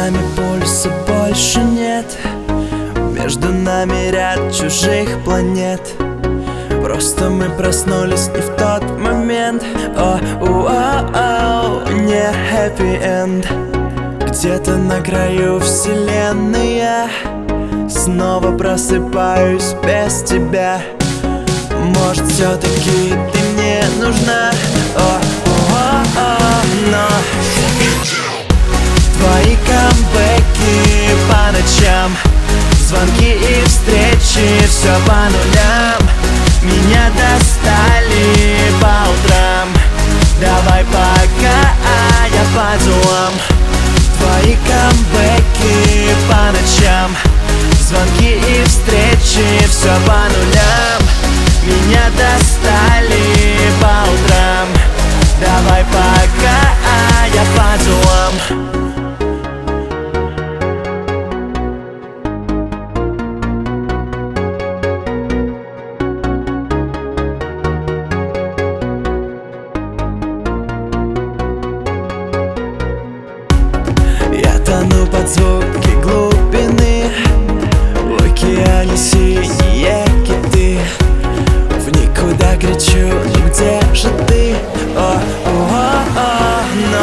нами пульса больше нет. Между нами ряд чужих планет. Просто мы проснулись не в тот момент. Не happy end. Где-то на краю вселенной я снова просыпаюсь без тебя. Может, все-таки ты мне нужна. Но твои камбэки по ночам, звонки и встречи, все по нулям. Меня достали по утрам. Давай пока, я по делам. Твои камбэки по ночам, звонки и встречи, все по нулям. Меня достали по утрам. Давай пока, я по делам. Я тону под звуки глубины, в океане синие киты. В никуда кричу, ну где же ты? Но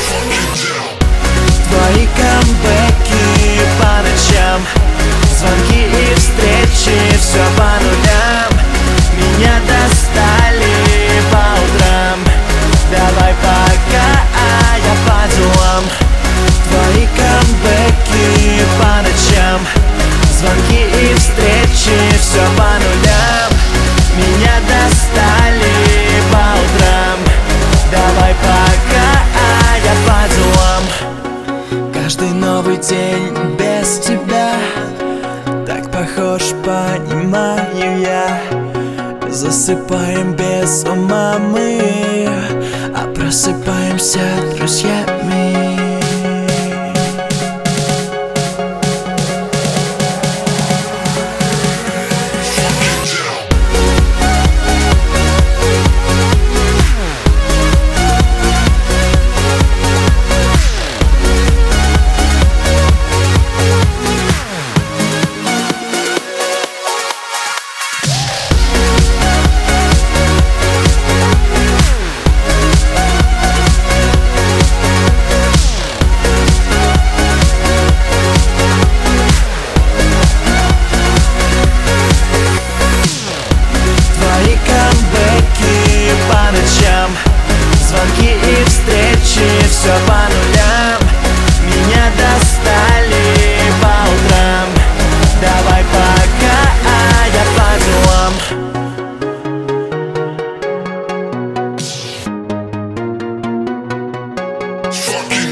твои камбэки по ночам, звонки и встречи, все по нулям. Меня достали по утрам. Давай пока, я по делам. Твои камбэки по ночам, звонки и встречи, все по нулям. Меня достали по утрам. Давай пока, я по делам. Каждый новый день без тебя так похож, понимаю я. Засыпаем без ума мы, а просыпаемся друзьями. Звонки и встречи, все по нулям. Меня достали по утрам. Давай пока, я по делам. Fucking